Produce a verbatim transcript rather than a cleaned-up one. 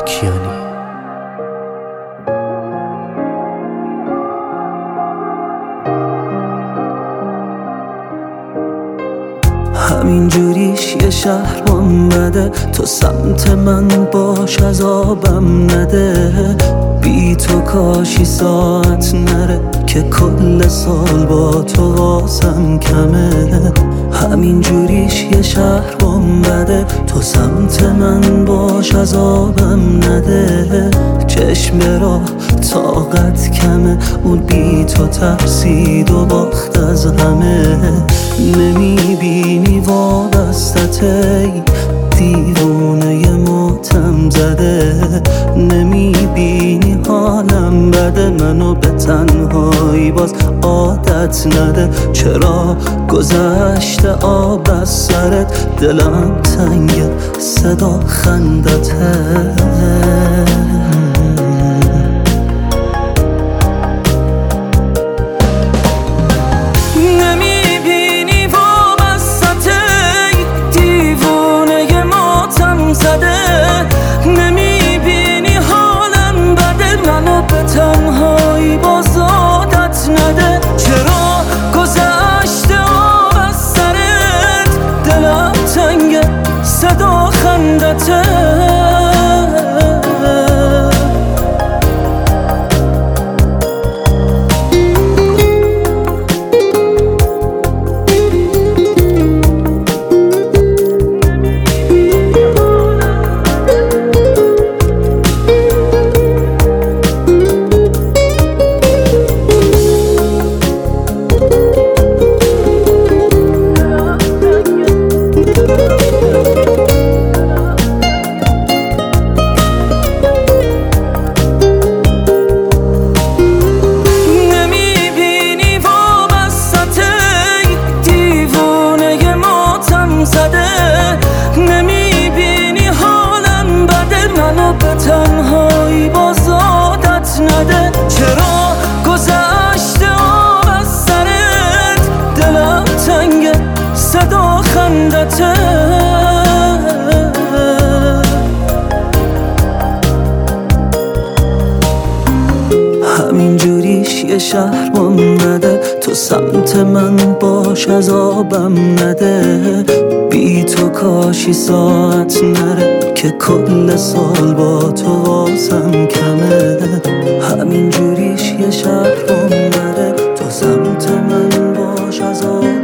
کیانی. همین جوریش یه شهرم بده، تو سمت من باش عذابم نده. بی تو کاشی ساعت نره که کل سال با تو واسم کمه. همین جوریش یه شهرم بده، تو سمت من باش عذابم نده. چشم را طاقت کمه، اون بی تو ترسید و باخت از همه. نمیبینی وابستته دیوونه ماتم زده، نمیبینی حالم بده، منو به تنهایی باز عادت نده. چرا گذشته آب از سرت، دلم تنگه صدا خندته. نمیبینی حالم بده، منو به تنهایی باز عادت نده. چرا گذشته آب از سرت، دلم تنگه صدا خندته. نمیبینی حالم بده، منو به تنهایی باز عادت نده. چرا گذشته آب از سرت، دلم تنگه صدا خندته. همین جوریش یه شهرم بده، تو سمت من باش عذابم نده. بی تو کاشی ساعت نره که کل سال با تو واسم کمه. همین جوریش یه شهرم بده، تو سمت من باش عذابم